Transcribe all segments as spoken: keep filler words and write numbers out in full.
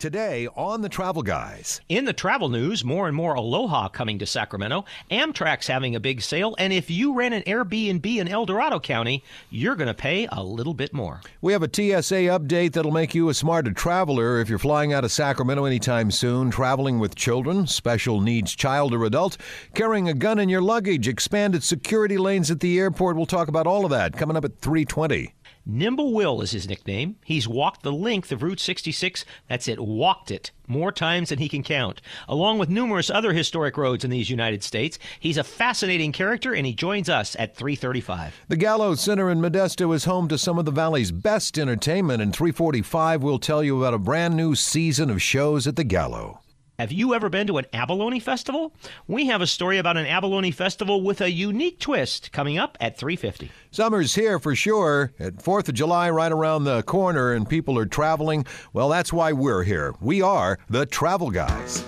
Today on the Travel Guys. In the travel news, more and more Aloha coming to Sacramento. Amtrak's having a big sale, and if you rent an Airbnb in El Dorado County, you're going to pay a little bit more. We have a T S A update that'll make you a smarter traveler if you're flying out of Sacramento anytime soon, traveling with children, special needs child or adult, carrying a gun in your luggage, expanded security lanes at the airport. We'll talk about all of that coming up at three twenty. Nimble Will is his nickname. He's walked the length of Route sixty-six, that's it, walked it, more times than he can count. Along with numerous other historic roads in these United States, he's a fascinating character, and he joins us at three thirty-five. The Gallo Center in Modesto is home to some of the Valley's best entertainment, and three forty-five will tell you about a brand new season of shows at the Gallo. Have you ever been to an abalone festival? We have a story about an abalone festival with a unique twist coming up at three fifty. Summer's here for sure. At fourth of July right around the corner and people are traveling. Well, that's why we're here. We are the Travel Guys.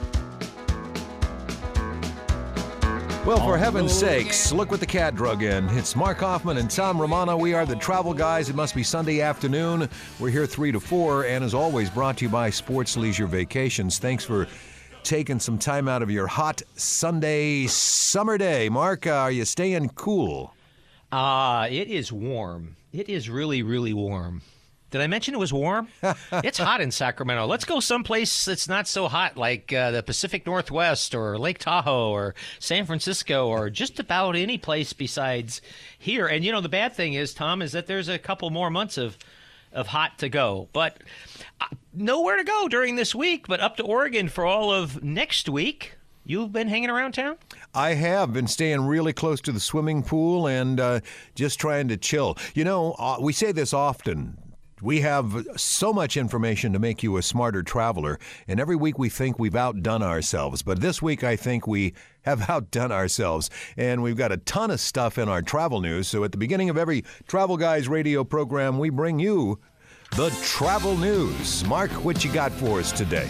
Well, for heaven's sakes, look what the cat drug in. It's Mark Hoffman and Tom Romano. We are the Travel Guys. It must be Sunday afternoon. We're here three to four, and as always, brought to you by Sports Leisure Vacations. Thanks for taking some time out of your hot Sunday summer day. Mark, uh, are you staying cool? Uh, it is warm. It is really, really warm. Did I mention it was warm? It's hot in Sacramento. Let's go someplace that's not so hot, like uh, the Pacific Northwest or Lake Tahoe or San Francisco or just about any place besides here. And, you know, the bad thing is, Tom, is that there's a couple more months of of hot to go. But uh, nowhere to go during this week, but up to Oregon for all of next week. You've been hanging around town? I have been staying really close to the swimming pool and uh, just trying to chill. You know, uh, we say this often. We have so much information to make you a smarter traveler, and every week we think we've outdone ourselves. But this week I think we have outdone ourselves, and we've got a ton of stuff in our travel news. So at the beginning of every Travel Guys radio program, we bring you the travel news. Mark, what you got for us today?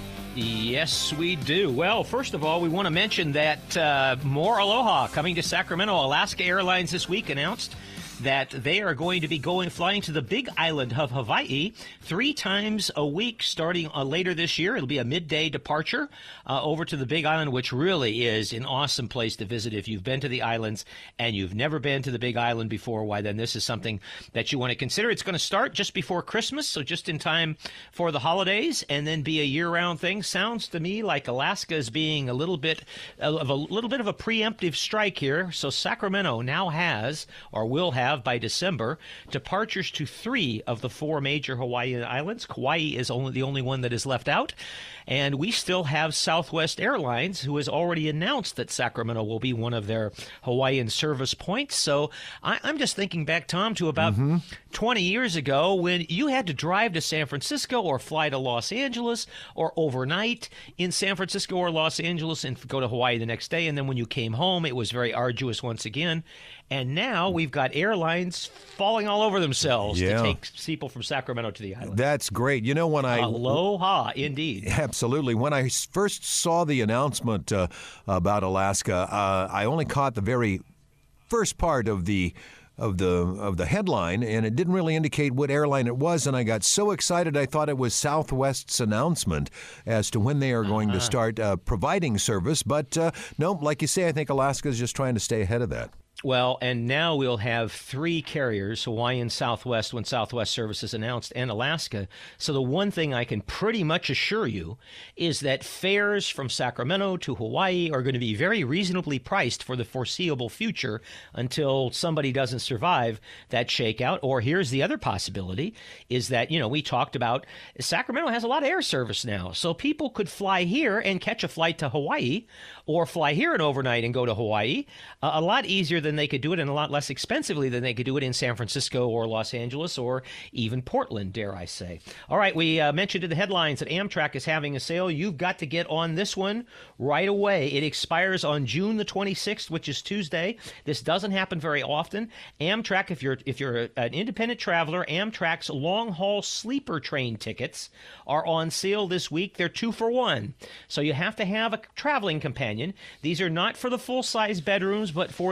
Yes, we do. Well, first of all, we want to mention that uh, more Aloha coming to Sacramento. Alaska Airlines this week announced that they are going to be going flying to the Big Island of Hawaii three times a week starting uh, later this year. It'll be a midday departure uh, over to the Big Island, which really is an awesome place to visit. If you've been to the islands and you've never been to the Big Island before, why then this is something that you want to consider. It's going to start just before Christmas, so just in time for the holidays, and then be a year-round thing. Sounds to me like Alaska is being a little bit of a little bit of a preemptive strike here. So Sacramento now has or will have by December departures to three of the four major Hawaiian islands. Kauai is only the only one that is left out. And we still have Southwest Airlines, who has already announced that Sacramento will be one of their Hawaiian service points. So I, I'm just thinking back, Tom, to about mm-hmm. twenty years ago when you had to drive to San Francisco or fly to Los Angeles or overnight in San Francisco or Los Angeles and go to Hawaii the next day. And then when you came home, it was very arduous once again. And now we've got airlines falling all over themselves yeah. to take people from Sacramento to the island. That's great. You know, when I... Aloha, indeed. Absolutely. When I first saw the announcement uh, about Alaska, uh, I only caught the very first part of the of the of the headline, and it didn't really indicate what airline it was, and I got so excited I thought it was Southwest's announcement as to when they are going uh-huh. to start uh, providing service. But uh, no, like you say, I think Alaska is just trying to stay ahead of that. Well, and now we'll have three carriers, Hawaiian, Southwest, when Southwest service is announced, and Alaska. So the one thing I can pretty much assure you is that fares from Sacramento to Hawaii are going to be very reasonably priced for the foreseeable future until somebody doesn't survive that shakeout. Or here's the other possibility, is that, you know, we talked about Sacramento has a lot of air service now. So people could fly here and catch a flight to Hawaii, or fly here an overnight and go to Hawaii, uh, a lot easier than they could do it and a lot less expensively than they could do it in San Francisco or Los Angeles or even Portland, dare I say. All right, we uh, mentioned in the headlines that Amtrak is having a sale. You've got to get on this one right away. It expires on June the twenty-sixth, which is Tuesday. This doesn't happen very often. Amtrak, if you're if you're an independent traveler, Amtrak's long-haul sleeper train tickets are on sale this week. They're two for one. So you have to have a traveling companion. These are not for the full-size bedrooms, but for the room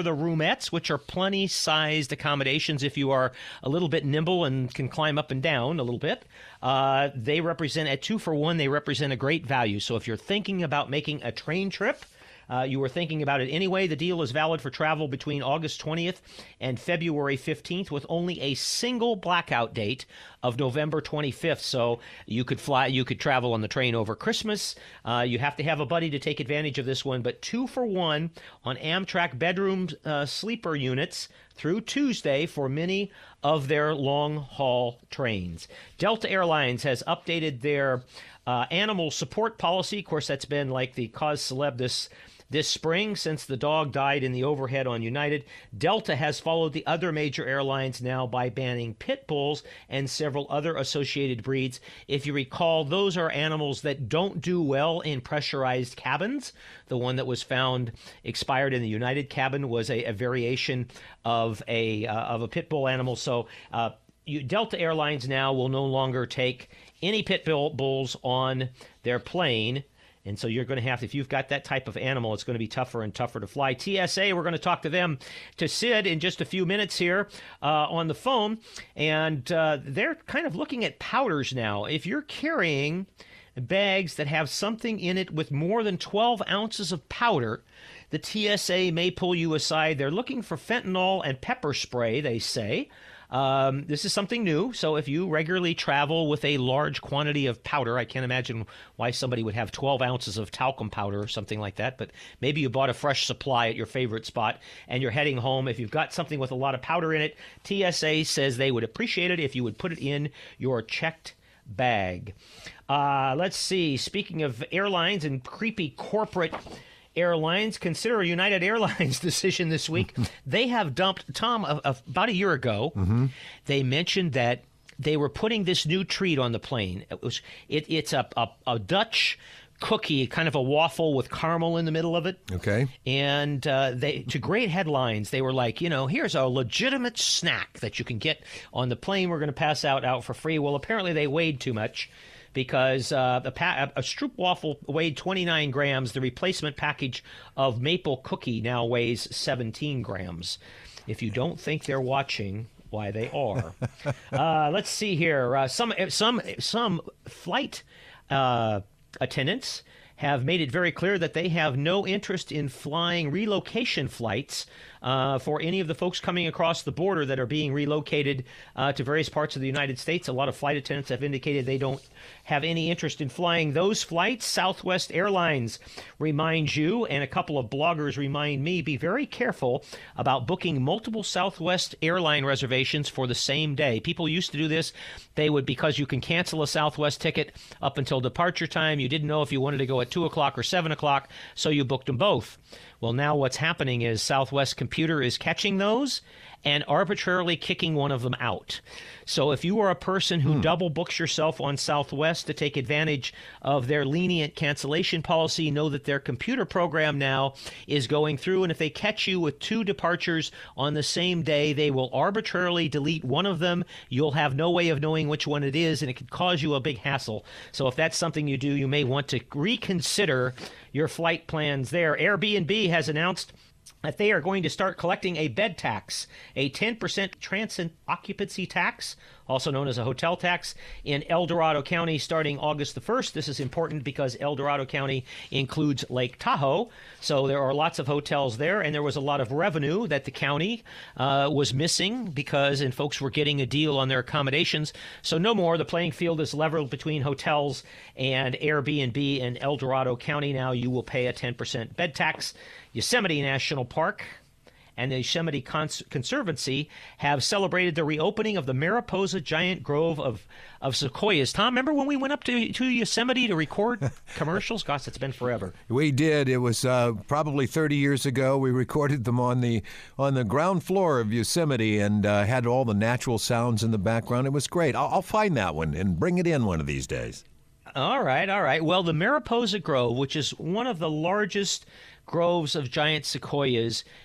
Corvettes, which are plenty-sized accommodations if you are a little bit nimble and can climb up and down a little bit. Uh, they represent, at two for one, they represent a great value. So if you're thinking about making a train trip, Uh, you were thinking about it anyway, the deal is valid for travel between August twentieth and February fifteenth with only a single blackout date of November twenty-fifth. So you could fly, you could travel on the train over Christmas. Uh, you have to have a buddy to take advantage of this one, but two for one on Amtrak bedroom uh, sleeper units through Tuesday for many of their long-haul trains. Delta Airlines has updated their uh, animal support policy. Of course, that's been like the cause célèbre this This spring, since the dog died in the overhead on United. Delta has followed the other major airlines now by banning pit bulls and several other associated breeds. If you recall, those are animals that don't do well in pressurized cabins. The one that was found expired in the United cabin was a, a variation of a uh, of a pit bull animal. So uh, you, Delta Airlines now will no longer take any pit bull bulls on their plane. And so you're going to have to, if you've got that type of animal, it's going to be tougher and tougher to fly. T S A, we're going to talk to them, to Sid, in just a few minutes here uh, on the phone. And uh, they're kind of looking at powders now. If you're carrying bags that have something in it with more than twelve ounces of powder, the T S A may pull you aside. They're looking for fentanyl and pepper spray, they say. Um, this is something new, so if you regularly travel with a large quantity of powder, I can't imagine why somebody would have twelve ounces of talcum powder or something like that, but maybe you bought a fresh supply at your favorite spot and you're heading home. If you've got something with a lot of powder in it, T S A says they would appreciate it if you would put it in your checked bag. Uh, let's see, speaking of airlines and creepy corporate airlines, consider a United Airlines decision this week. They have dumped, Tom, uh, uh, about a year ago, mm-hmm. they mentioned that they were putting this new treat on the plane. It was it, It's a, a, a Dutch cookie, kind of a waffle with caramel in the middle of it. Okay. And uh, they, to great headlines, they were like, you know, here's a legitimate snack that you can get on the plane. We're going to pass out out for free. Well, apparently they weighed too much, because uh, a, pa- a Stroop waffle weighed twenty-nine grams. The replacement package of maple cookie now weighs seventeen grams. If you don't think they're watching, why, they are. uh, let's see here. Uh, some some some flight uh, attendants have made it very clear that they have no interest in flying relocation flights uh, for any of the folks coming across the border that are being relocated uh, to various parts of the United States. A lot of flight attendants have indicated they don't have any interest in flying those flights. Southwest Airlines reminds you, and a couple of bloggers remind me, be very careful about booking multiple Southwest airline reservations for the same day. People used to do this. They would, because you can cancel a Southwest ticket up until departure time. You didn't know if you wanted to go at two o'clock or seven o'clock, so you booked them both. Well, now what's happening is Southwest Computer is catching those and arbitrarily kicking one of them out. So if you are a person who hmm. double books yourself on Southwest to take advantage of their lenient cancellation policy, know that their computer program now is going through, and if they catch you with two departures on the same day, they will arbitrarily delete one of them. You'll have no way of knowing which one it is, and it could cause you a big hassle. So if that's something you do, you may want to reconsider your flight plans there. Airbnb has announced that they are going to start collecting a bed tax, a ten percent transient occupancy tax, also known as a hotel tax, in El Dorado County starting August the first. This is important because El Dorado County includes Lake Tahoe, so there are lots of hotels there, and there was a lot of revenue that the county uh, was missing because, and folks were getting a deal on their accommodations. So no more. The playing field is leveled between hotels and Airbnb in El Dorado County. Now you will pay a ten percent bed tax. Yosemite National Park and the Yosemite Cons- Conservancy have celebrated the reopening of the Mariposa Giant Grove of, of sequoias. Tom, remember when we went up to, to Yosemite to record commercials? Gosh, it's been forever. We did. It was uh, probably thirty years ago. We recorded them on the on the ground floor of Yosemite and uh, had all the natural sounds in the background. It was great. I'll, I'll find that one and bring it in one of these days. All right, all right. Well, the Mariposa Grove, which is one of the largest groves of giant sequoias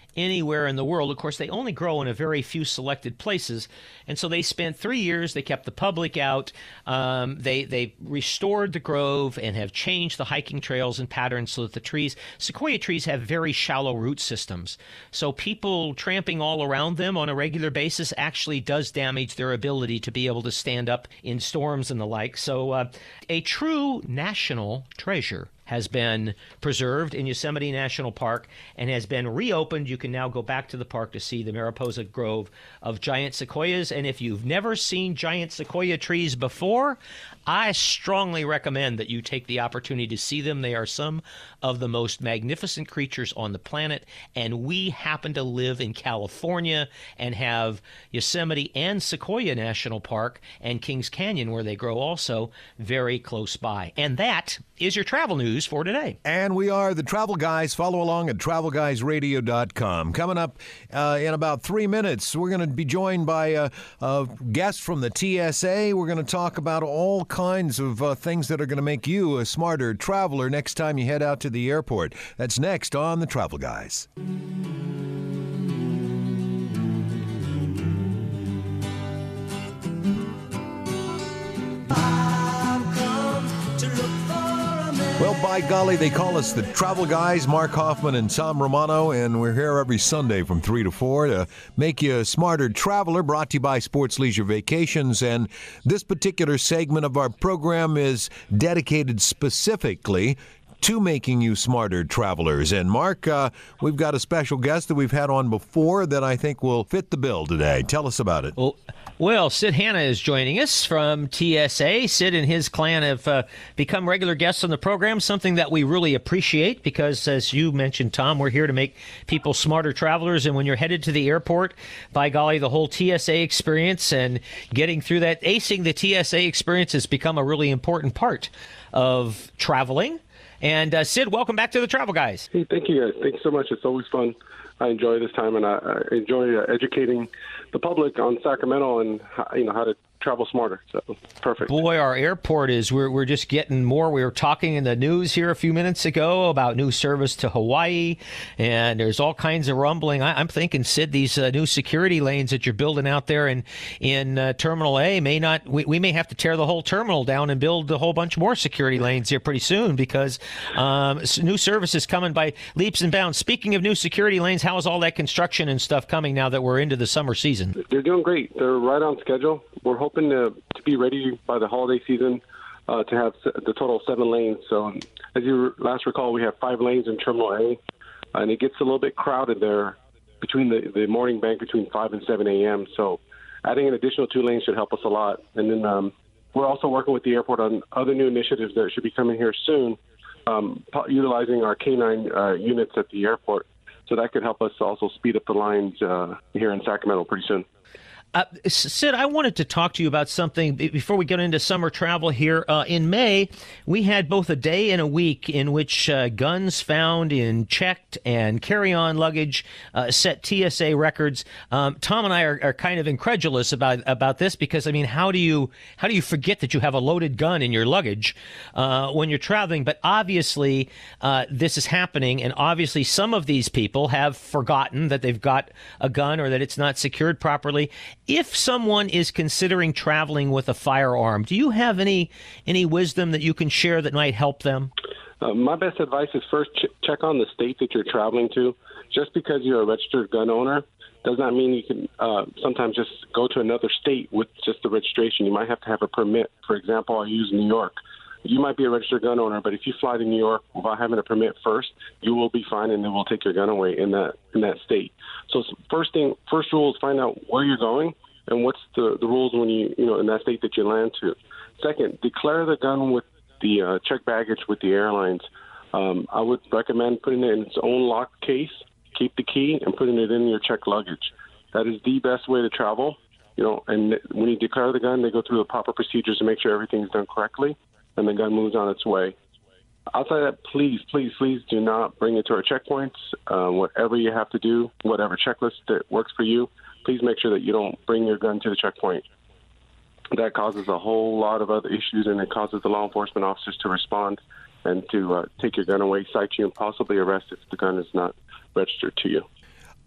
anywhere in the world. Of course, they only grow in a very few selected places. And so they spent three years, they kept the public out. Um, they, they restored the grove and have changed the hiking trails and patterns so that the trees, sequoia trees have very shallow root systems. So people tramping all around them on a regular basis actually does damage their ability to be able to stand up in storms and the like. So uh, a true national treasure has been preserved in Yosemite National Park and has been reopened. You can now go back to the park to see the Mariposa Grove of giant sequoias. And if you've never seen giant sequoia trees before, I strongly recommend that you take the opportunity to see them. They are some of the most magnificent creatures on the planet, and we happen to live in California and have Yosemite and Sequoia National Park and Kings Canyon, where they grow also, very close by. And that is your travel news for today. And we are the Travel Guys. Follow along at travel guys radio dot com. Coming up uh, in about three minutes, we're going to be joined by uh, a guest from the T S A. We're going to talk about all kinds of uh, things that are going to make you a smarter traveler next time you head out to the airport. That's next on the Travel Guys. Well, by golly, they call us the Travel Guys, Mark Hoffman and Tom Romano, and we're here every Sunday from three to four to make you a smarter traveler, brought to you by Sports Leisure Vacations. And this particular segment of our program is dedicated specifically to making you smarter travelers. And Mark, uh, we've got a special guest that we've had on before that I think will fit the bill today. Tell us about it. Well, well Sid Hanna is joining us from T S A. Sid and his clan have uh, become regular guests on the program, something that we really appreciate because, as you mentioned, Tom, we're here to make people smarter travelers. And when you're headed to the airport, by golly, the whole T S A experience and getting through that, acing the T S A experience has become a really important part of traveling. And uh, Sid, welcome back to the Travel Guys. Hey, thank you guys. Thanks so much. It's always fun. I enjoy this time, and I, I enjoy uh, educating the public on Sacramento and how, you know how to travel smarter. So perfect. Boy, our airport is we're we're just getting more. We were talking in the news here a few minutes ago about new service to Hawaii, and there's all kinds of rumbling. I, I'm thinking, Sid, these uh, new security lanes that you're building out there in in uh, Terminal A may not. We, we may have to tear the whole terminal down and build a whole bunch more security lanes here pretty soon because um, new service is coming by leaps and bounds. Speaking of new security lanes, how is all that construction and stuff coming now that we're into the summer season? They're doing great. They're right on schedule. We're hoping to, to be ready by the holiday season uh, to have the total of seven lanes. So as you last recall, we have five lanes in Terminal A, and it gets a little bit crowded there between the, the morning bank between five and seven a.m. So adding an additional two lanes should help us a lot. And then um, we're also working with the airport on other new initiatives that should be coming here soon, um, utilizing our K nine uh, units at the airport. So that could help us also speed up the lines uh, here in Sacramento pretty soon. Uh, Sid, I wanted to talk to you about something before we get into summer travel here. Uh, in May, we had both a day and a week in which uh, guns found in checked and carry-on luggage uh, set T S A records. Um, Tom and I are, are kind of incredulous about about this because, I mean, how do you how do you forget that you have a loaded gun in your luggage uh, when you're traveling? But obviously, uh, this is happening, and obviously some of these people have forgotten that they've got a gun or that it's not secured properly. If someone is considering traveling with a firearm, do you have any any wisdom that you can share that might help them? Uh, my best advice is first ch- check on the state that you're traveling to. Just because you're a registered gun owner does not mean you can uh, sometimes just go to another state with just the registration. You might have to have a permit. For example, I use New York. You might be a registered gun owner, but if you fly to New York without having a permit first, you will be fined and they will take your gun away in that in that state. So first thing, first rule is find out where you're going and what's the, the rules when you you know in that state that you land to. Second, declare the gun with the uh, checked baggage with the airlines. Um, I would recommend putting it in its own locked case, keep the key, and putting it in your checked luggage. That is the best way to travel. You know, and when you declare the gun, they go through the proper procedures to make sure everything's done correctly, and the gun moves on its way. Outside of that, please, please, please do not bring it to our checkpoints. Uh, whatever you have to do, whatever checklist that works for you, please make sure that you don't bring your gun to the checkpoint. That causes a whole lot of other issues, and it causes the law enforcement officers to respond and to uh, take your gun away, cite you, and possibly arrest if the gun is not registered to you.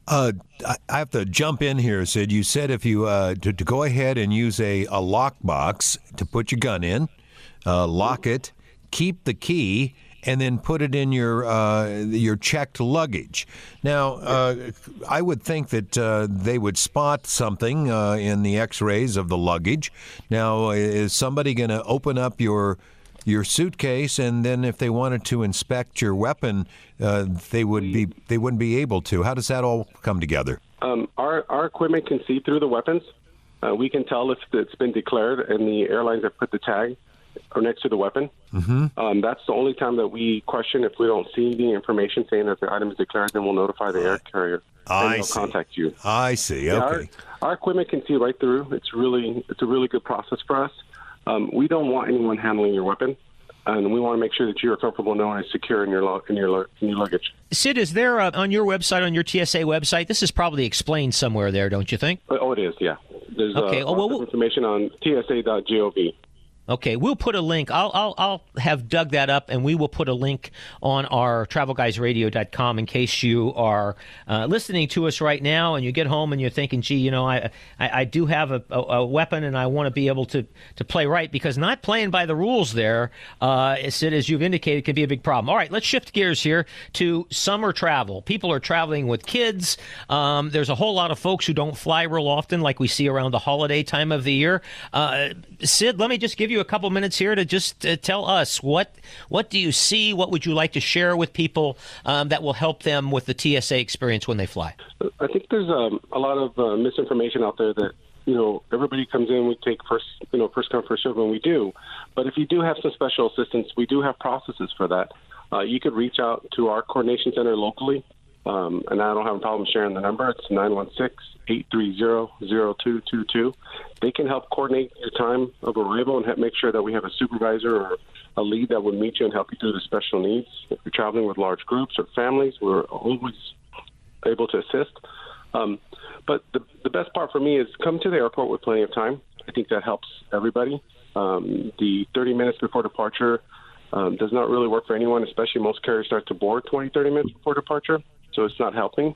Uh, I I have to jump in here, Sid. You said if you uh, to, to go ahead and use a, a lock box to put your gun in, uh, lock it, keep the key, and then put it in your uh, your checked luggage. Now, uh, I would think that uh, they would spot something uh, in the X-rays of the luggage. Now, is somebody going to open up your your suitcase, and then if they wanted to inspect your weapon, uh, they would be they wouldn't be able to? How does that all come together? Um, our our equipment can see through the weapons. Uh, we can tell if it's been declared, and the airlines have put the tag or next to the weapon. Mm-hmm. Um, that's the only time that we question. If we don't see the information saying that the item is declared, then we'll notify the air carrier, and I they'll see. contact you. I see. Yeah, Okay. our, our equipment can see right through. It's really it's a really good process for us. Um, we don't want anyone handling your weapon, and we want to make sure that you're comfortable knowing it's secure in your lo- in your lo- in your luggage. Sid, is there uh, on your website, on your T S A website, this is probably explained somewhere there, don't you think? Oh, it is. Yeah. There's Okay, uh, oh, well, lots of we'll- information on T S A dot gov. Okay, we'll put a link. I'll, I'll I'll have dug that up, and we will put a link on our travel guys radio dot com in case you are uh, listening to us right now and you get home and you're thinking, gee, you know, I I, I do have a, a, a weapon and I want to be able to, to play right, because not playing by the rules there, uh, Sid, as you've indicated, can be a big problem. All right, let's shift gears here to summer travel. People are traveling with kids. Um, there's a whole lot of folks who don't fly real often, like we see around the holiday time of the year. Uh, Sid, let me just give you a couple minutes here to just uh, tell us what what do you see, what would you like to share with people um, that will help them with the T S A experience when they fly? I think there's um, a lot of uh, misinformation out there that, you know, everybody comes in, we take first, you know, first come, first serve, and we do. But if you do have some special assistance, we do have processes for that. Uh, you could reach out to our coordination center locally, um, and I don't have a problem sharing the number. It's nine one six, eight three zero, zero two two two. They can help coordinate your time of arrival and help make sure that we have a supervisor or a lead that would meet you and help you through the special needs. If you're traveling with large groups or families, we're always able to assist. Um, but the, the best part for me is come to the airport with plenty of time. I think that helps everybody. Um, the thirty minutes before departure um, does not really work for anyone, especially most carriers start to board twenty, thirty minutes before departure, so it's not helping.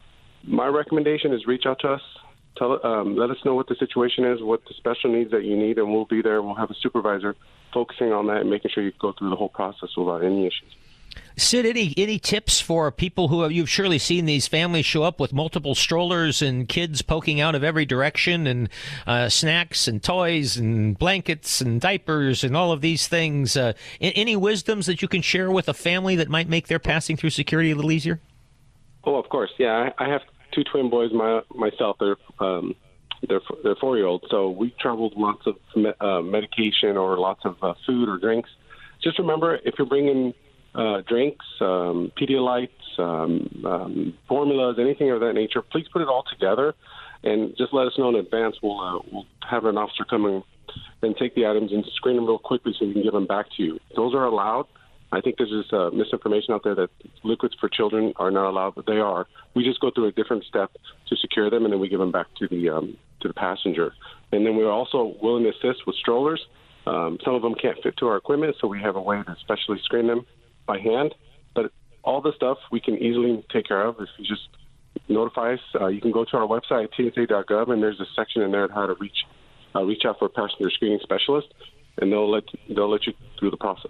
My recommendation is reach out to us. Tell, um, let us know what the situation is, what the special needs that you need, and we'll be there. We'll have a supervisor focusing on that and making sure you go through the whole process without any issues. Sid, any any tips for people who have, you've surely seen these families show up with multiple strollers and kids poking out of every direction, and uh, snacks and toys and blankets and diapers and all of these things. Uh, any wisdoms that you can share with a family that might make their passing through security a little easier? Oh, of course. Yeah, I, I have two twin boys my, myself. They're um, they're they're four year olds. So we traveled lots of me, uh, medication or lots of uh, food or drinks. Just remember, if you're bringing uh, drinks, um, Pedialytes, um, um, formulas, anything of that nature, please put it all together and just let us know in advance. We'll uh, we'll have an officer come in and take the items and screen them real quickly so we can give them back to you. Those are allowed. I think there's this uh, misinformation out there that liquids for children are not allowed, but they are. We just go through a different step to secure them, and then we give them back to the um, to the passenger. And then we're also willing to assist with strollers. Um, some of them can't fit to our equipment, so we have a way to specially screen them by hand. But all the stuff we can easily take care of if you just notify us. Uh, you can go to our website, T S A dot gov, and there's a section in there on how to reach uh, reach out for a passenger screening specialist, and they'll let they'll let you through the process.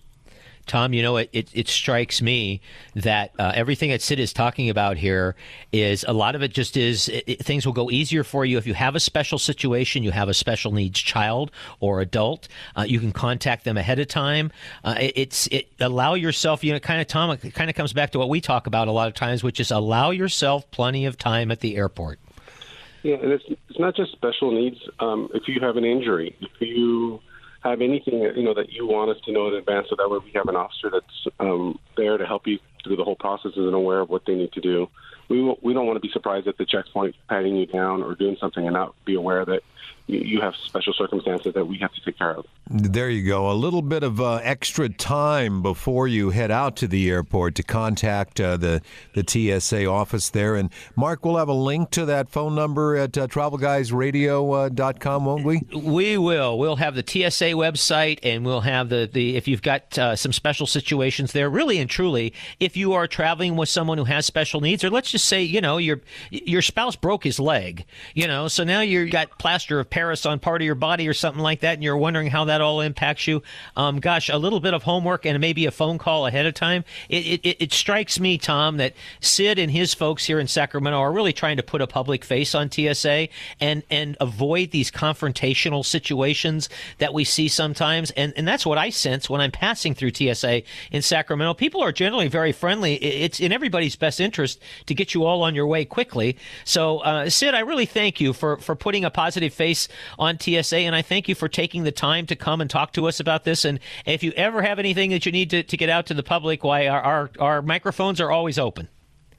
Tom, you know, it, it, it strikes me that uh, everything that Sid is talking about here is a lot of it just is it, it, things will go easier for you if you have a special situation, you have a special needs child or adult. Uh, you can contact them ahead of time. Uh, it, it's it allow yourself, you know, kind of, Tom, it kind of comes back to what we talk about a lot of times, which is allow yourself plenty of time at the airport. Yeah, and it's it's not just special needs. Um, if you have an injury, if you have anything you know that you want us to know in advance, so that way we have an officer that's um, there to help you through the whole process and aware of what they need to do. We we don't want to be surprised at the checkpoint patting you down or doing something and not be aware that you, you have special circumstances that we have to take care of. There you go. A little bit of uh, extra time before you head out to the airport to contact uh, the, the T S A office there. And, Mark, we'll have a link to that phone number at uh, travel guys radio dot com, won't we? We will. We'll have the T S A website, and we'll have the, the if you've got uh, some special situations there, really and truly, if you are traveling with someone who has special needs, or let's just say, you know, your your spouse broke his leg, you know, so now you've got plaster of Paris on part of your body or something like that, and you're wondering how that all impacts you. Um, gosh, a little bit of homework and maybe a phone call ahead of time. It, it, it strikes me, Tom, that Sid and his folks here in Sacramento are really trying to put a public face on T S A and, and avoid these confrontational situations that we see sometimes. And, and that's what I sense when I'm passing through T S A in Sacramento. People are generally very friendly. It's in everybody's best interest to get you all on your way quickly. So, uh, Sid, I really thank you for, for putting a positive face on T S A, and I thank you for taking the time to come and talk to us about this. And if you ever have anything that you need to, to get out to the public, why our, our, our microphones are always open.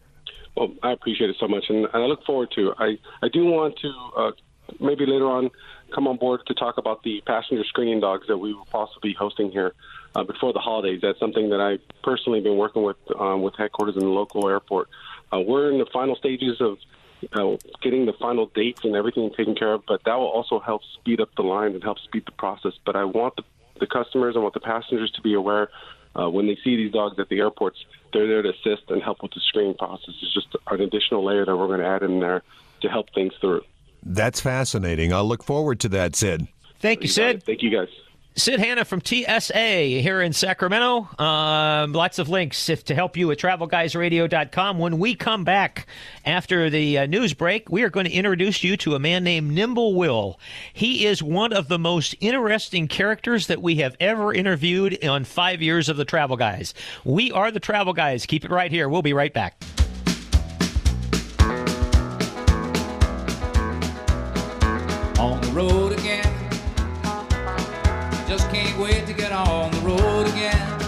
Well, I appreciate it so much, and I look forward to it. I, I do want to uh, maybe later on come on board to talk about the passenger screening dogs that we will possibly be hosting here uh, before the holidays. That's something that I personally been working with um, with headquarters in the local airport. Uh, we're in the final stages of uh, getting the final dates and everything taken care of, but that will also help speed up the line and help speed the process. But I want the, the customers, I want the passengers to be aware uh, when they see these dogs at the airports, they're there to assist and help with the screening process. It's just an additional layer that we're going to add in there to help things through. That's fascinating. I'll look forward to that, Sid. Thank you, Sid. Thank you, guys. Sid Hanna from T S A here in Sacramento. Um, lots of links if, to help you at travel guys radio dot com. When we come back after the uh, news break, we are going to introduce you to a man named Nimble Will. He is one of the most interesting characters that we have ever interviewed on five years of the Travel Guys. We are the Travel Guys. Keep it right here. We'll be right back. On the road again. Just can't wait to get on the road again.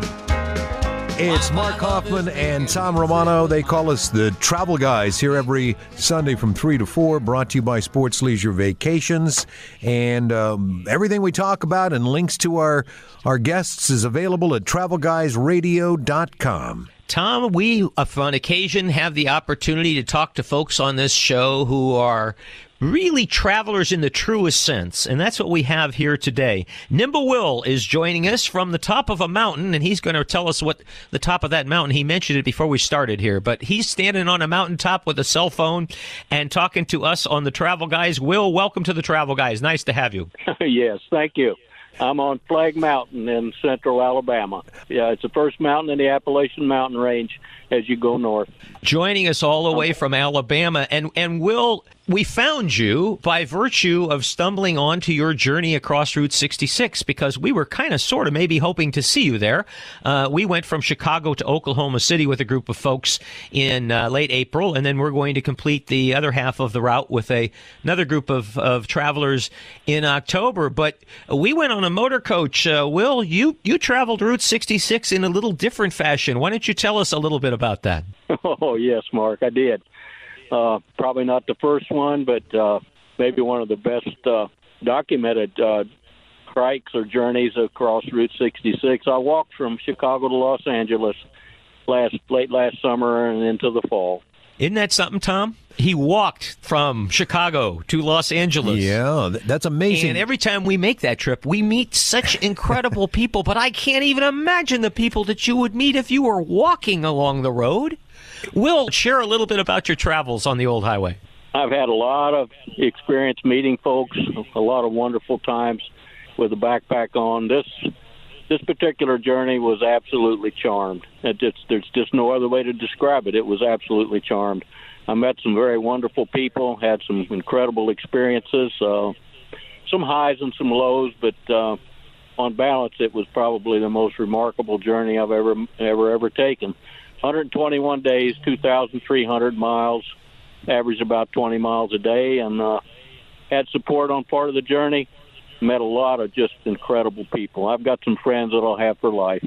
It's Mark Hoffman and Tom Romano. They call us the Travel Guys here every Sunday from three to four, brought to you by Sports Leisure Vacations. And um, everything we talk about and links to our, our guests is available at travel guys radio dot com. Tom, we, on occasion, have the opportunity to talk to folks on this show who are really travelers in the truest sense, and that's what we have here today. Nimble Will is joining us from the top of a mountain, and he's going to tell us what the top of that mountain, he mentioned it before we started here, but he's standing on a mountaintop with a cell phone and talking to us on the Travel Guys. Will, welcome to the Travel Guys. Nice to have you. Yes, thank you. I'm on Flag Mountain in central Alabama. Yeah, it's the first mountain in the Appalachian Mountain Range as you go north. Joining us all the way from Alabama. And, and Will, we found you by virtue of stumbling onto your journey across Route sixty-six because we were kind of sort of maybe hoping to see you there. Uh, we went from Chicago to Oklahoma City with a group of folks in uh, late April, and then we're going to complete the other half of the route with a another group of, of travelers in October. But we went on a motor coach. Uh, Will, you, you traveled Route sixty-six in a little different fashion. Why don't you tell us a little bit about that? Oh, yes, Mark, I did. Uh, probably not the first one, but uh, maybe one of the best uh, documented uh, hikes or journeys across Route sixty-six. I walked from Chicago to Los Angeles last late last summer and into the fall. Isn't that something, Tom? He walked from Chicago to Los Angeles. Yeah, that's amazing. And every time we make that trip, we meet such incredible people, but I can't even imagine the people that you would meet if you were walking along the road. Will, share a little bit about your travels on the old highway. I've had a lot of experience meeting folks, a lot of wonderful times with a backpack on. This this particular journey was absolutely charmed. It just, there's just no other way to describe it. It was absolutely charmed. I met some very wonderful people, had some incredible experiences, uh, some highs and some lows, but uh, on balance, it was probably the most remarkable journey I've ever, ever, ever taken. one hundred twenty-one days, two thousand three hundred miles, averaged about twenty miles a day, and uh, had support on part of the journey. Met a lot of just incredible people. I've got some friends that I'll have for life.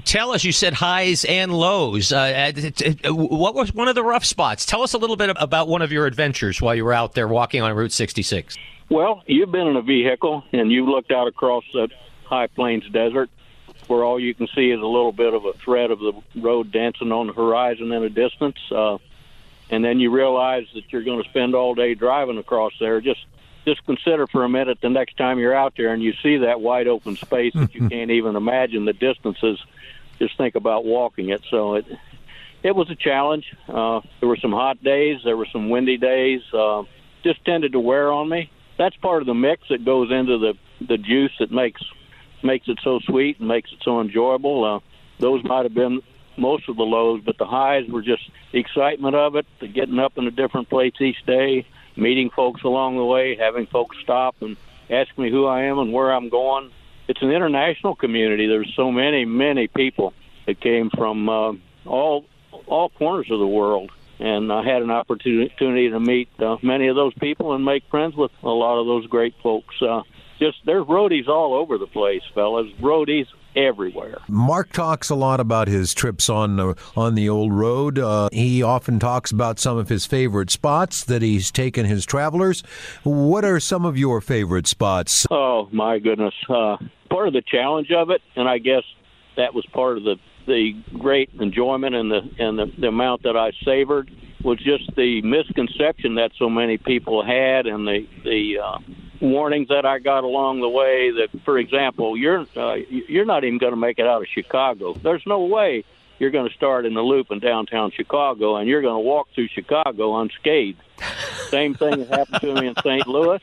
tell us, you said highs and lows. Uh, what was one of the rough spots? Tell us a little bit about one of your adventures while you were out there walking on Route sixty-six. Well, you've been in a vehicle, and you looked out across the high plains desert, where all you can see is a little bit of a thread of the road dancing on the horizon in the distance. Uh, and then you realize that you're going to spend all day driving across there. Just just consider for a minute the next time you're out there and you see that wide open space that you can't even imagine the distances. Just think about walking it. So it it was a challenge. Uh, there were some hot days. There were some windy days. Uh, just tended to wear on me. That's part of the mix that goes into the, the juice that makes makes it so sweet and makes it so enjoyable. Uh, those might have been most of the lows, but the highs were just the excitement of it, the getting up in a different place each day, meeting folks along the way, having folks stop and ask me who I am and where I'm going. It's an international community. There's so many, many people that came from uh, all all corners of the world. And I had an opportunity to meet uh, many of those people and make friends with a lot of those great folks. Uh, just there's roadies all over the place, fellas. Roadies everywhere. Mark talks a lot about his trips on uh, on the old road. Uh, he often talks about some of his favorite spots that he's taken his travelers. What are some of your favorite spots? Oh, my goodness. Uh, part of the challenge of it, and I guess that was part of the the great enjoyment and the and the, the amount that I savored, was just the misconception that so many people had, and the the uh, warnings that I got along the way. That, for example, you're uh, you're not even going to make it out of Chicago. There's no way you're going to start in the loop in downtown Chicago, and you're going to walk through Chicago unscathed. Same thing happened to me in Saint Louis.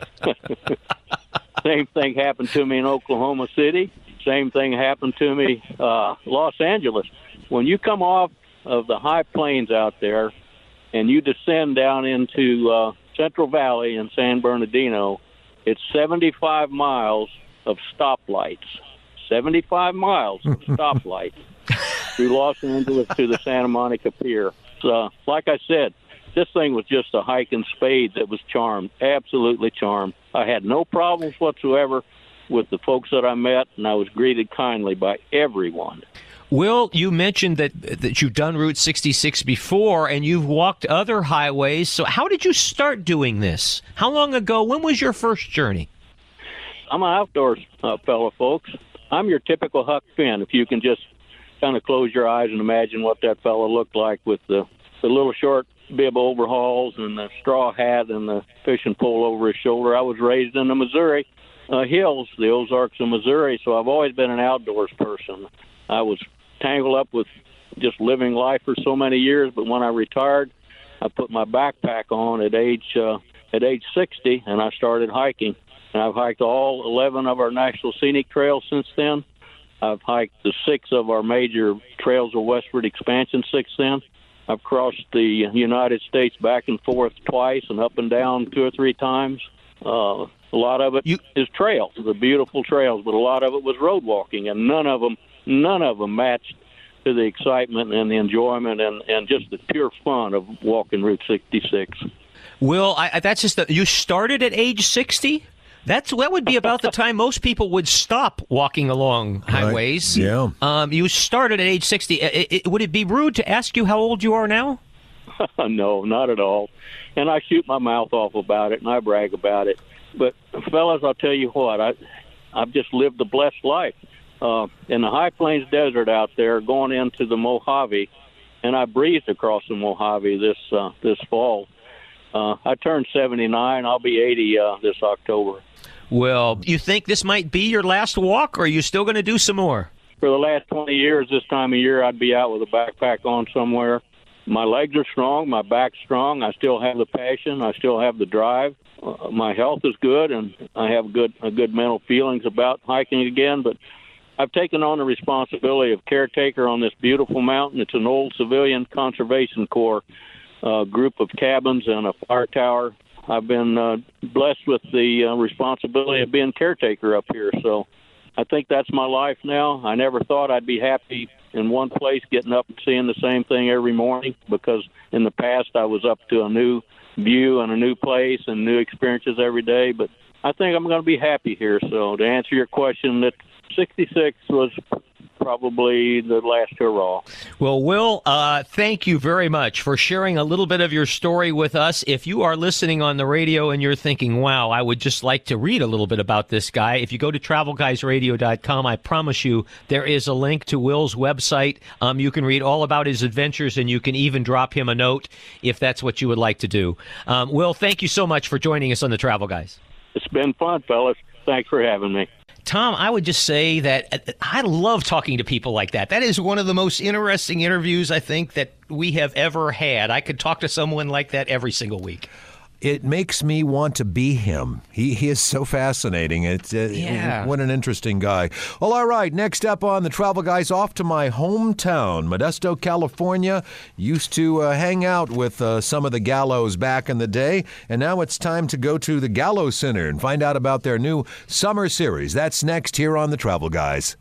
Same thing happened to me in Oklahoma City. Same thing happened to me uh, Los Angeles. When you come off of the high plains out there and you descend down into uh, Central Valley in San Bernardino, it's seventy-five miles of stoplights. seventy-five miles of stoplights through Los Angeles to the Santa Monica Pier. So, like I said, this thing was just a hike in spades that was charmed, absolutely charmed. I had no problems whatsoever with the folks that I met, and I was greeted kindly by everyone. Will, you mentioned that that you've done Route sixty-six before, and you've walked other highways. So how did you start doing this? How long ago? When was your first journey? I'm an outdoors uh, fellow, folks. I'm your typical Huck Finn, if you can just kind of close your eyes and imagine what that fellow looked like with the, the little short bib overalls and the straw hat and the fishing pole over his shoulder. I was raised in the Missouri Uh, hills, the Ozarks of Missouri, so I've always been an outdoors person. I was tangled up with just living life for so many years, but when I retired, I put my backpack on at age uh, at age sixty, and I started hiking. And I've hiked all eleven of our National Scenic Trails since then. I've hiked the six of our major Trails of Westward Expansion since then. I've crossed the United States back and forth twice and up and down two or three times. Uh, a lot of it you, is trails, the beautiful trails, but a lot of it was road walking, and none of them, none of them matched to the excitement and the enjoyment and, and just the pure fun of walking Route sixty-six. Will, I, that's just the, you started at age sixty? That's that would be about the time most people would stop walking along highways. Right. Yeah. Um, you started at age sixty. It, it, would it be rude to ask you how old you are now? No, not at all. And I shoot my mouth off about it, and I brag about it. But, fellas, I'll tell you what, I, I've just lived a blessed life. Uh, in the High Plains Desert out there, going into the Mojave, and I breezed across the Mojave this uh, this fall. Uh, I turned seventy-nine. I'll be eighty uh, this October. Well, you think this might be your last walk, or are you still going to do some more? For the last twenty years, this time of year, I'd be out with a backpack on somewhere. My legs are strong. My back's strong. I still have the passion. I still have the drive. Uh, my health is good, and I have good uh, good mental feelings about hiking again. But I've taken on the responsibility of caretaker on this beautiful mountain. It's an old civilian conservation corps uh, group of cabins and a fire tower. I've been uh, blessed with the uh, responsibility of being caretaker up here. So I think that's my life now. I never thought I'd be happy in one place, getting up and seeing the same thing every morning, because in the past I was up to a new view and a new place and new experiences every day. But I think I'm going to be happy here. So to answer your question, that sixty-six was probably the last hurrah. Well, Will, uh, thank you very much for sharing a little bit of your story with us. If you are listening on the radio and you're thinking, wow, I would just like to read a little bit about this guy, if you go to travel guys radio dot com, I promise you there is a link to Will's website. Um, you can read all about his adventures, and you can even drop him a note if that's what you would like to do. Um, Will, thank you so much for joining us on the Travel Guys. It's been fun, fellas. Thanks for having me. Tom, I would just say that I love talking to people like that. That is one of the most interesting interviews I think that we have ever had. I could talk to someone like that every single week. It makes me want to be him. He he is so fascinating. It's uh, yeah. What an interesting guy. Well, all right. Next up on the Travel Guys, off to my hometown, Modesto, California. Used to uh, hang out with uh, some of the Gallos back in the day, and now it's time to go to the Gallo Center and find out about their new summer series. That's next here on the Travel Guys.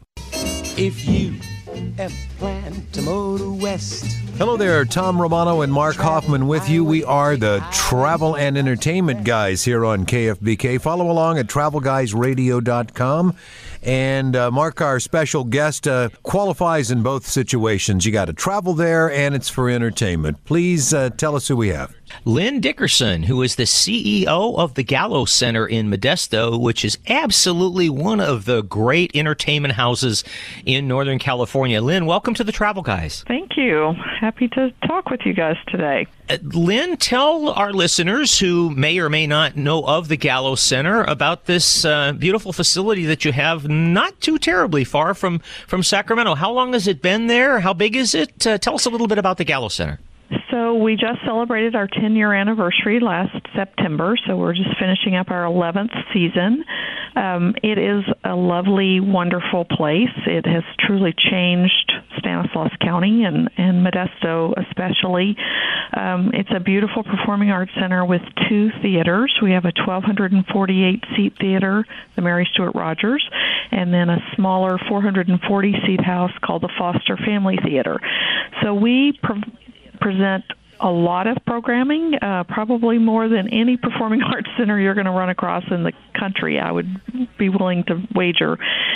If you have planned to motor west. Hello there, Tom Romano and Mark Hoffman with you. We are the Travel and Entertainment Guys here on K F B K. Follow along at travel guys radio dot com. And uh, Mark, our special guest, uh, qualifies in both situations. You got to travel there, and it's for entertainment. Please uh, tell us who we have. Lynn Dickerson, who is the C E O of the Gallo Center in Modesto, which is absolutely one of the great entertainment houses in Northern California. Lynn, welcome to the Travel Guys. Thank you. Happy to talk with you guys today. Uh, Lynn, tell our listeners who may or may not know of the Gallo Center about this uh, beautiful facility that you have not too terribly far from, from Sacramento. How long has it been there? How big is it? Uh, tell us a little bit about the Gallo Center. So we just celebrated our ten-year anniversary last September, so we're just finishing up our eleventh season. Um, it is a lovely, wonderful place. It has truly changed Stanislaus County and, and Modesto especially. Um, it's a beautiful performing arts center with two theaters. We have a one thousand two hundred forty-eight seat theater, the Mary Stuart Rogers, and then a smaller four hundred forty seat house called the Foster Family Theater. So we pro- present a lot of programming, uh, probably more than any performing arts center you're going to run across in the country, I would be willing to wager.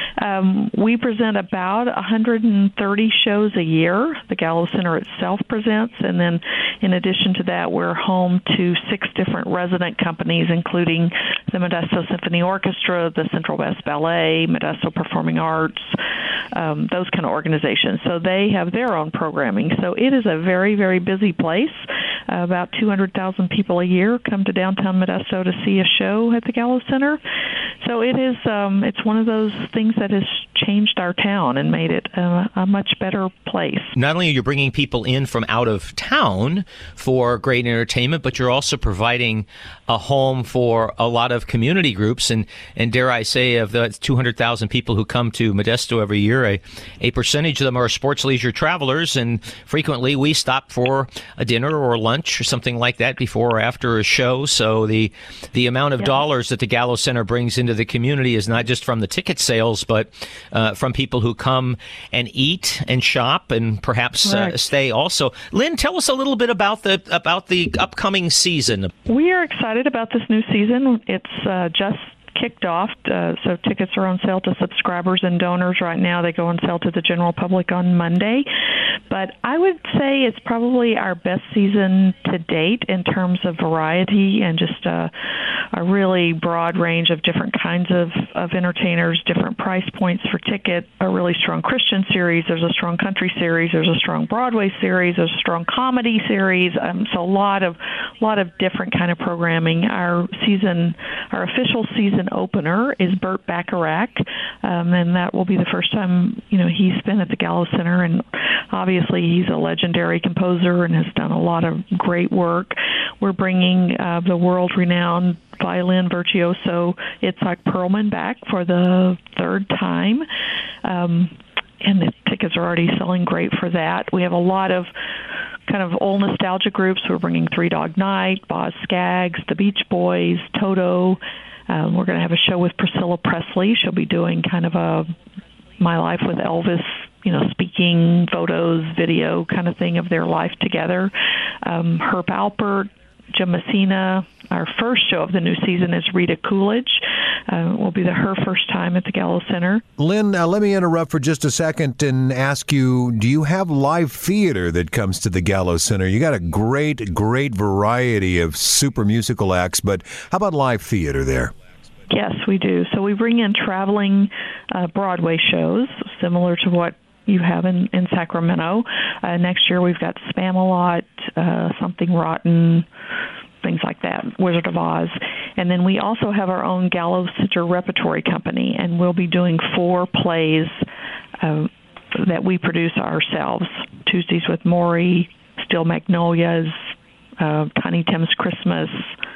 Um, we present about one hundred thirty shows a year. The Gallo Center itself presents, and then in addition to that, we're home to six different resident companies, including the Modesto Symphony Orchestra, the Central West Ballet, Modesto Performing Arts, um, those kind of organizations. So they have their own programming. So it is a very, very busy place. Uh, about two hundred thousand people a year come to downtown Modesto to see a show at the Gallo Center. So it is, um, it's one of those things that has changed our town and made it a, a much better place. Not only are you bringing people in from out of town for great entertainment, but you're also providing a home for a lot of community groups. And, and dare I say, of the two hundred thousand people who come to Modesto every year, a, a percentage of them are sports leisure travelers. And frequently we stop for a dinner or lunch or something like that before or after a show. So the the amount of yeah. dollars that the Gallo Center brings into the community is not just from the ticket sales, but uh, from people who come and eat and shop and perhaps uh, stay also. Lynn, tell us a little bit about the about the upcoming season. We are excited about this new season. It's uh, just kicked off, uh, so tickets are on sale to subscribers and donors right now. They go on sale to the general public on Monday. But I would say it's probably our best season to date in terms of variety and just a, a really broad range of different kinds of, of entertainers, different price points for ticket, a really strong Christian series, there's a strong country series, there's a strong Broadway series, there's a strong comedy series, um, so a lot of, lot of different kind of programming. Our season, our official season opener is Burt Bacharach, um, and that will be the first time, you know, he's been at the Gallo Center, and obviously he's a legendary composer and has done a lot of great work. We're bringing uh, the world-renowned violin virtuoso Itzhak Perlman back for the third time, um, and the tickets are already selling great for that. We have a lot of kind of old nostalgia groups. We're bringing Three Dog Night, Boz Scaggs, the Beach Boys, Toto. Um, we're going to have a show with Priscilla Presley. She'll be doing kind of a My Life with Elvis, you know, speaking, photos, video kind of thing of their life together. Um, Herb Alpert, Jim Messina. Our first show of the new season is Rita Coolidge. Uh, will be the, her first time at the Gallo Center. Lynn, uh, let me interrupt for just a second and ask you, do you have live theater that comes to the Gallo Center? You got a great, great variety of super musical acts, but how about live theater there? Yes, we do. So we bring in traveling uh, Broadway shows, similar to what you have in, in Sacramento. Uh, next year we've got Spam-A-Lot, uh, Something Rotten, things like that, Wizard of Oz. And then we also have our own Gallo Center Repertory Company, and we'll be doing four plays uh, that we produce ourselves. Tuesdays with Morrie, Steel Magnolias, uh, Tiny Tim's Christmas,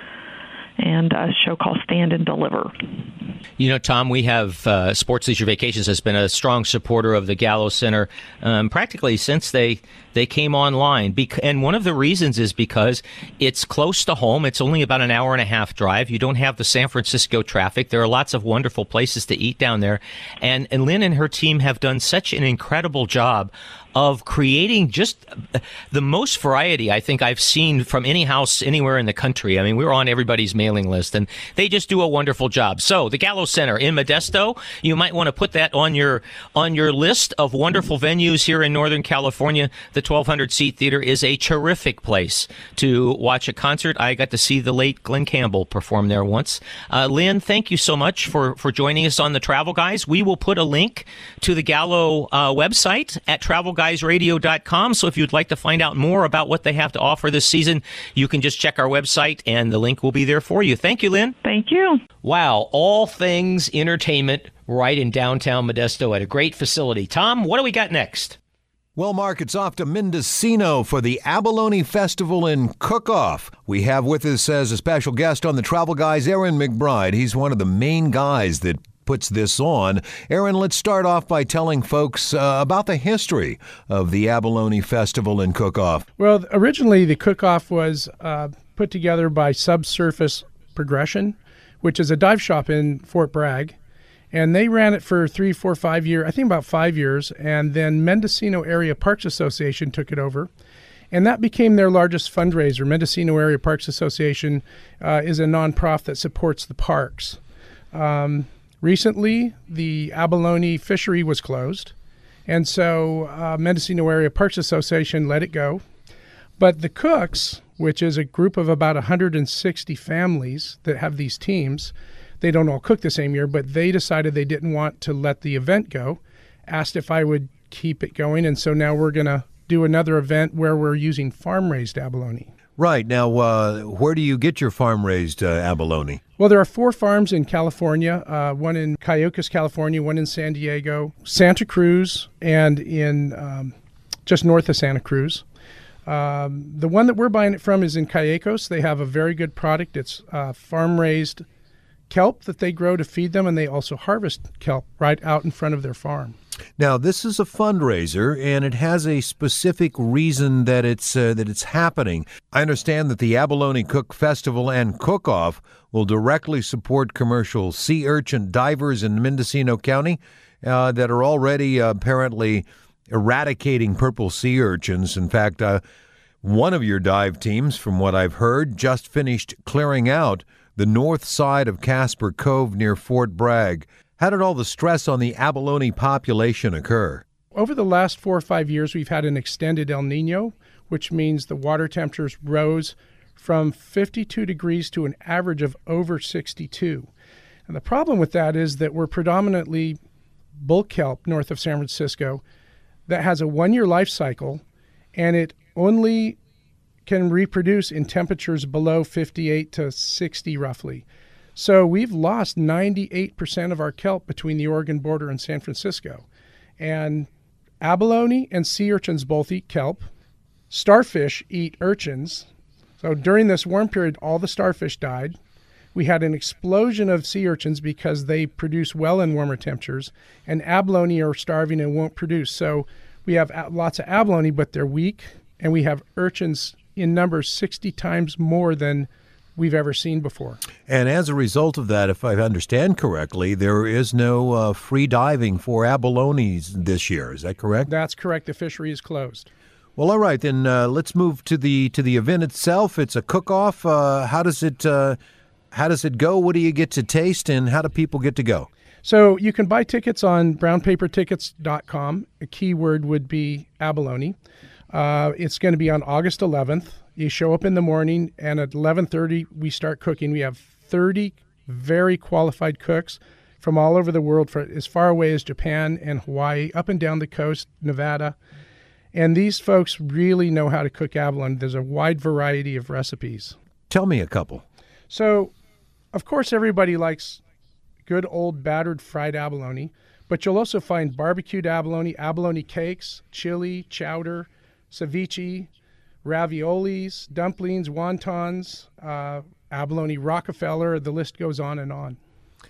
and a show called Stand and Deliver. You know, Tom, we have uh, Sports Leisure Vacations has been a strong supporter of the Gallo Center um, practically since they they came online. Bec- and one of the reasons is because it's close to home. It's only about an hour and a half drive. You don't have the San Francisco traffic. There are lots of wonderful places to eat down there. And, and Lynn and her team have done such an incredible job of creating just the most variety I think I've seen from any house anywhere in the country. I mean, we're on everybody's mailing list, and they just do a wonderful job. So the Gallo Center in Modesto, you might want to put that on your on your list of wonderful venues here in Northern California. The twelve hundred seat theater is a terrific place to watch a concert. I got to see the late Glenn Campbell perform there once. Uh, Lynn, thank you so much for, for joining us on the Travel Guys. We will put a link to the Gallo uh, website at travel guys radio dot com. So if you'd like to find out more about what they have to offer this season, you can just check our website and the link will be there for you. Thank you, Lynn. Thank you. Wow, all things entertainment right in downtown Modesto at a great facility. Tom, what do we got next? Well, Mark, it's off to Mendocino for the Abalone Festival and Cook-Off. We have with us as a special guest on the Travel Guys, Aaron McBride. He's one of the main guys that puts this on. Aaron, let's start off by telling folks uh, about the history of the Abalone Festival and Cook-Off. Well, originally the Cook-Off was uh, put together by Subsurface Progression, which is a dive shop in Fort Bragg. And they ran it for three, four, five years, I think about five years. And then Mendocino Area Parks Association took it over. And that became their largest fundraiser. Mendocino Area Parks Association uh, is a nonprofit that supports the parks. Um, recently, the abalone fishery was closed. And so uh, Mendocino Area Parks Association let it go. But the Cooks, which is a group of about one hundred sixty families that have these teams, they don't all cook the same year, but they decided they didn't want to let the event go, asked if I would keep it going, and so now we're going to do another event where we're using farm-raised abalone. Right. Now, uh, where do you get your farm-raised uh, abalone? Well, there are four farms in California, uh, one in Cayucas, California, one in San Diego, Santa Cruz, and in um, just north of Santa Cruz. Um, the one that we're buying it from is in Cayucas. They have a very good product. It's uh, farm-raised kelp that they grow to feed them, and they also harvest kelp right out in front of their farm. Now, this is a fundraiser, and it has a specific reason that it's uh, that it's happening. I understand that the Abalone Cook Festival and Cook-Off will directly support commercial sea urchin divers in Mendocino County uh, that are already uh, apparently eradicating purple sea urchins. In fact, uh, one of your dive teams, from what I've heard, just finished clearing out the north side of Casper Cove near Fort Bragg. How did all the stress on the abalone population occur? Over the last four or five years, we've had an extended El Nino, which means the water temperatures rose from fifty-two degrees to an average of over sixty-two. And the problem with that is that we're predominantly bull kelp north of San Francisco that has a one-year life cycle, and it only can reproduce in temperatures below fifty-eight to sixty roughly. So we've lost ninety-eight percent of our kelp between the Oregon border and San Francisco. And abalone and sea urchins both eat kelp. Starfish eat urchins. So during this warm period, all the starfish died. We had an explosion of sea urchins because they produce well in warmer temperatures, and abalone are starving and won't produce. So we have lots of abalone, but they're weak, and we have urchins in numbers sixty times more than we've ever seen before. And as a result of that, if I understand correctly, there is no uh, free diving for abalones this year. Is that correct? That's correct. The fishery is closed. Well, all right, then uh, let's move to the to the event itself. It's a cook-off. Uh, how does it uh, How does it go? What do you get to taste, and how do people get to go? So you can buy tickets on brown paper tickets dot com. A keyword would be abalone. Uh, it's going to be on August eleventh. You show up in the morning, and at eleven thirty, we start cooking. We have thirty very qualified cooks from all over the world, for as far away as Japan and Hawaii, up and down the coast, Nevada. And these folks really know how to cook abalone. There's a wide variety of recipes. Tell me a couple. So, of course, everybody likes good old battered fried abalone, but you'll also find barbecued abalone, abalone cakes, chili, chowder, ceviche, raviolis, dumplings, wontons, uh, abalone Rockefeller. The list goes on and on.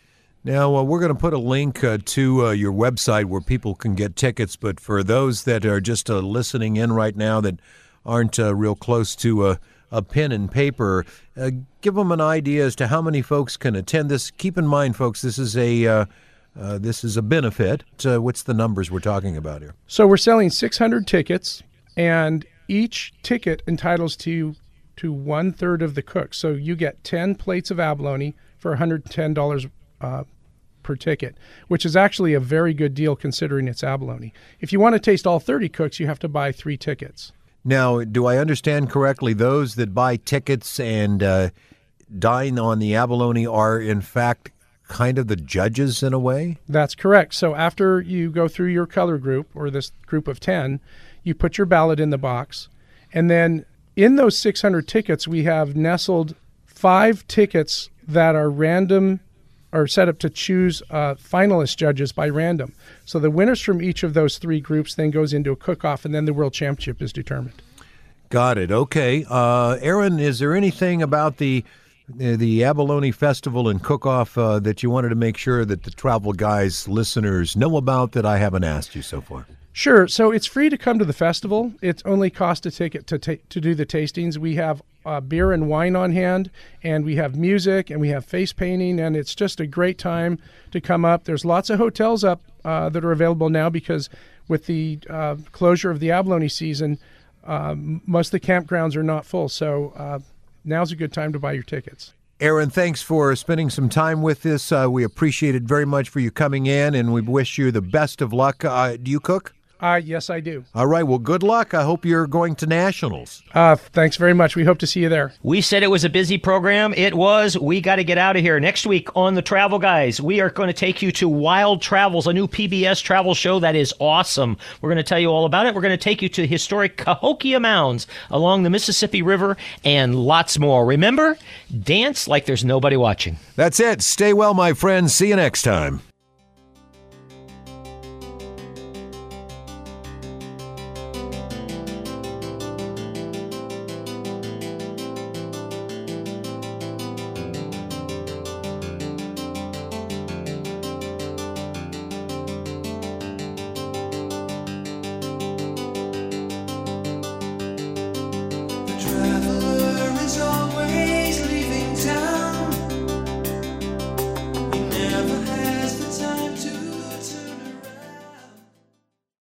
Now, uh, we're going to put a link uh, to uh, your website where people can get tickets, but for those that are just uh, listening in right now that aren't uh, real close to a, a pen and paper, uh, give them an idea as to how many folks can attend this. Keep in mind, folks, this is a uh, uh, this is a benefit. Uh, what's the numbers we're talking about here? So we're selling six hundred tickets, and each ticket entitles to to one third of the cook. So you get ten plates of abalone for one hundred ten dollars uh, per ticket, which is actually a very good deal considering it's abalone. If you want to taste all thirty cooks, you have to buy three tickets. Now, do I understand correctly, those that buy tickets and uh, dine on the abalone are, in fact, kind of the judges in a way? That's correct. So after you go through your color group, or this group of ten, you put your ballot in the box, and then in those six hundred tickets, we have nestled five tickets that are random, are set up to choose uh, finalist judges by random. So the winners from each of those three groups then goes into a cook-off, and then the world championship is determined. Got it. Okay. Uh, Aaron, is there anything about the the Abalone Festival and Cook-Off uh, that you wanted to make sure that the Travel Guys listeners know about that I haven't asked you so far? Sure. So it's free to come to the festival. It's only cost a ticket to ta- to do the tastings. We have uh, beer and wine on hand, and we have music, and we have face painting, and it's just a great time to come up. There's lots of hotels up uh, that are available now because with the uh, closure of the abalone season, uh, most of the campgrounds are not full. So uh, now's a good time to buy your tickets. Aaron, thanks for spending some time with us. Uh, we appreciate it very much for you coming in, and we wish you the best of luck. Uh, do you cook? Uh, yes, I do. All right. Well, good luck. I hope you're going to nationals. Uh, thanks very much. We hope to see you there. We said it was a busy program. It was. We got to get out of here. Next week on The Travel Guys, we are going to take you to Wild Travels, a new P B S travel show that is awesome. We're going to tell you all about it. We're going to take you to historic Cahokia Mounds along the Mississippi River and lots more. Remember, dance like there's nobody watching. That's it. Stay well, my friends. See you next time.